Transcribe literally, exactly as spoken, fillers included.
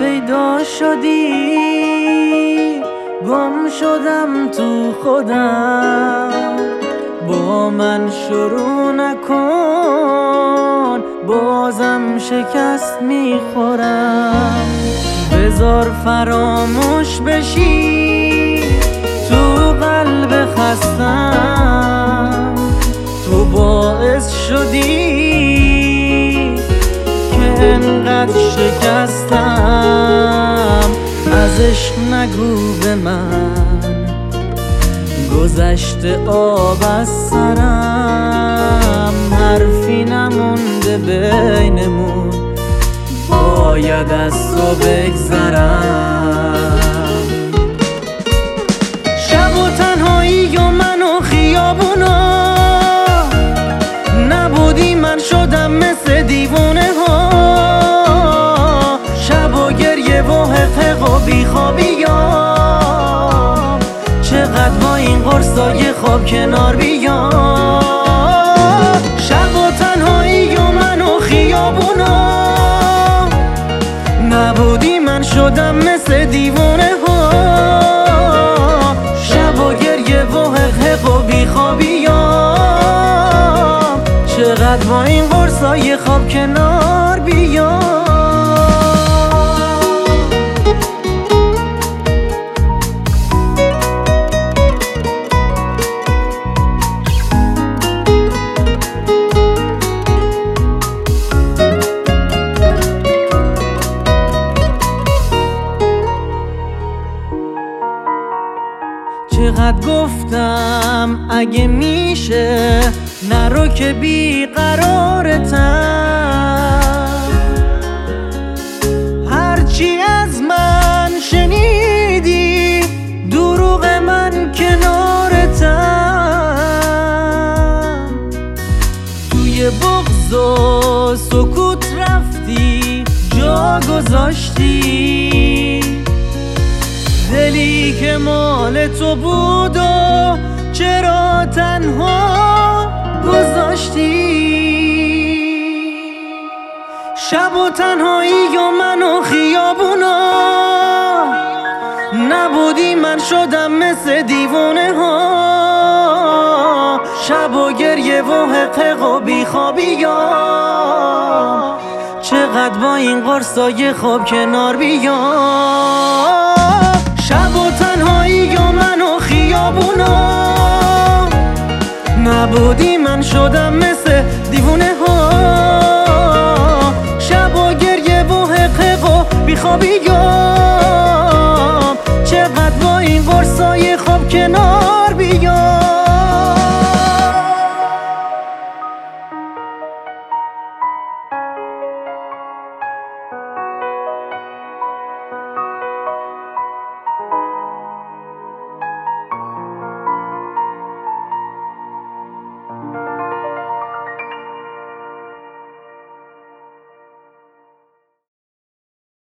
پیدا شدی، گم شدم تو خودم. با من شروع نکن، بازم شکست میخورم. بذار فراموش بشی تو قلب خستم. تو باعث شدی که انقدر شکستم. از عشق نگو به من، گذشته آب از سرم. حرفی نمونده بینمون، باید از تو بگذرم. شب و تنهایی و من و خیابونا، نبودی من شدم مثل دیوونه ها. شب و گریه و حقق و بیخوابیام، چقدر با این قرصای خواب کنار بیام. شب و تنهایی و من و خیابونا، نبودی من شدم مثل دیوونه ها. شب و گریه و حقق و بیخوابیام، چقدر با این قرصای خواب کنار بیام. چقدر گفتم اگه میشه نرو که بیقرارتم. هرچی از من شنیدی دروغ من کنارتم. توی بغض و سکوت رفتی جا گذاشتی. دلی که مال تو بود و چرا تنها گذاشتی. شب و تنهایی و من و خیابونا، نبودی من شدم مثل دیوونه ها. شب و گریه و حقق و بیخوابیام، چقدر با این قرصای خواب کنار بیام. شب و تنهایی و من و خیابونا، نبودی من شدم مثل دیوونه ها. شب و گریه و حقق و بیخوابیام، چقدر با این قرصای خواب کنار